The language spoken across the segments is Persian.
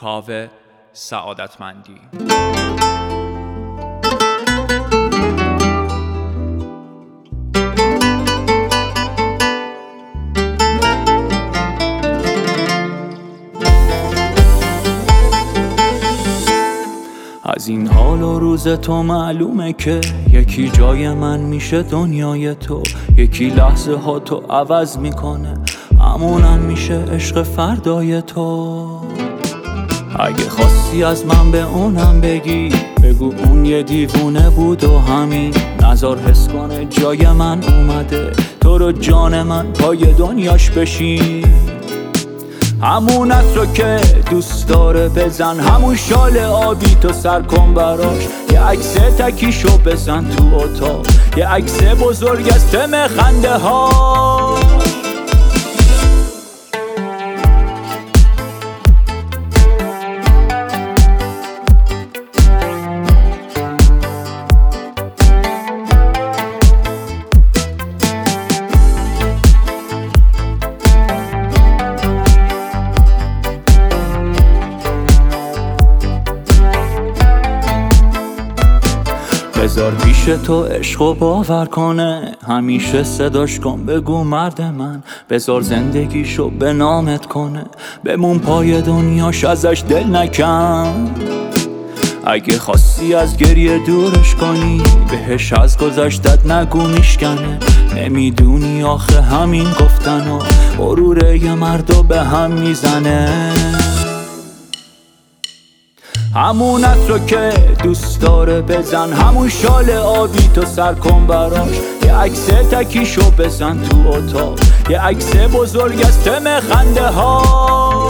کاوه سعادتمندی. از این حال و روز تو معلومه که یکی جای من میشه دنیای تو، یکی لحظه ها تو عوض میکنه، همونم میشه عشق فردای تو. اگه خواستی از من به اونم بگی، بگو اون یه دیوونه بود و همین نظر حس کنه جای من اومده، تو رو جان من پای دنیاش بشین. همون عطر که دوست داره بزن، همون شال آبی تو سر کن براش، یه عکس تکیشو بزن تو اتاق، یه عکس بزرگ از تم خنده ها. بذار پیش تو عشقو باور کنه، همیشه صداش کن بگو مرد من، بذار زندگیشو به نامت کنه، بمون پای دنیاش ازش دل نکن. اگه خواستی از گریه دورش کنی، بهش از گذشتت نگو میشکنه، نمیدونی آخه همین گفتنو غرور یه مردو به هم میزنه. همون عطر که دوست داره بزن، همون شال آبی تو سر کن براش، یه عکس تکیشو بزن تو اتاق، یه عکس بزرگ از تم خنده ها.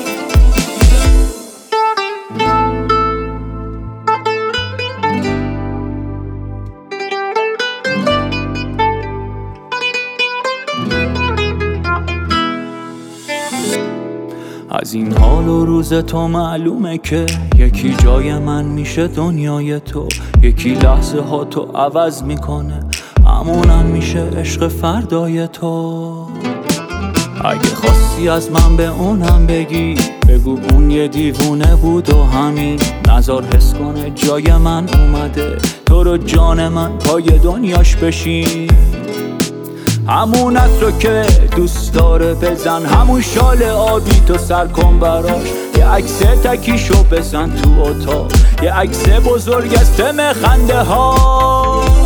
از این حال و روز تو معلومه که یکی جای من میشه دنیای تو، یکی لحظه ها تو عوض میکنه، همونم میشه عشق فردای تو. اگه خواستی از من به اونم بگی، بگو اون یه دیوونه بود و همین نظر حس کنه جای من اومده، تو رو جان من پای دنیاش بشین. همون عطر که دوست داره بزن، همون شال آبی تو سر کن براش، یه عکس تکیشو بزن تو اتاق، یه عکس بزرگ از تم خنده ها.